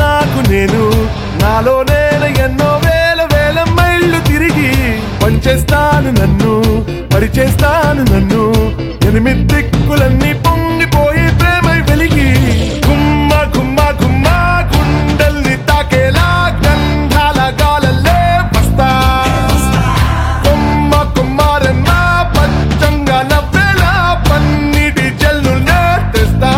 నాకు నేను నాలో నేను ఎన్నో వేల వేల మైళ్ళు తిరిగి పనిచేస్తాను నన్ను పరిచేస్తాను నన్ను ఎనిమిది దిక్కులన్నీ పొంగిపోయి ప్రేమై వెలిగి గుమ్మ గుమ్మ గుమ్మ గుండెల్ని తాకేలా గంధాల గాలల్లే వస్తా కొమ్మ కొమ్మారన్న పచ్చంగా నవ్వేలా పన్నీటి జల్లునే తెస్తా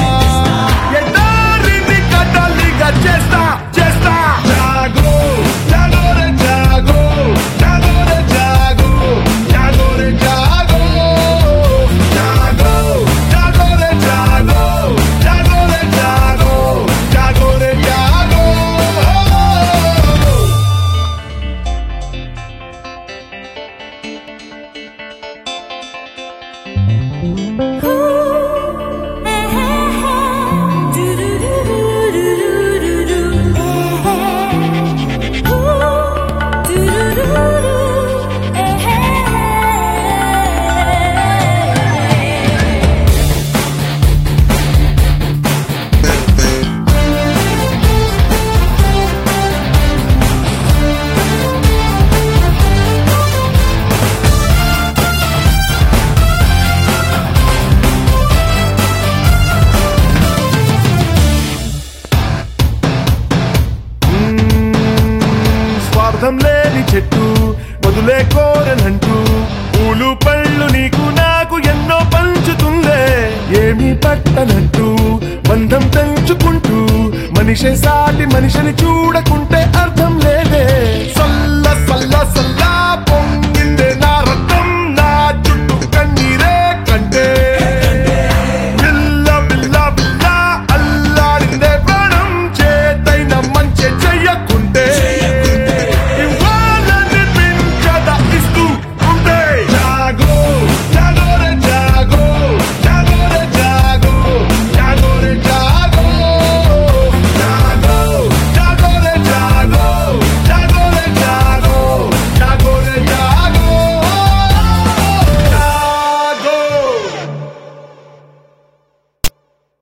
ఎడారిని కదలిగా చేస్తా చేస్తా జాగో జాగో రే జాగో జాగో రే జాగో జాగో రే జాగో జాగో జాగో రే జాగో జాగో రే జాగో జాగో రే జాగో స్వార్థం లేని చెట్టు వదులే కోరనంటూ పూలు పళ్ళు నీకు నాకు ఎన్నో పంచుతుందే ఏమీ పట్టనట్టు బంధం పెంచుకుంటూ మనిషి సాటి మనిషిని చూడకుంటే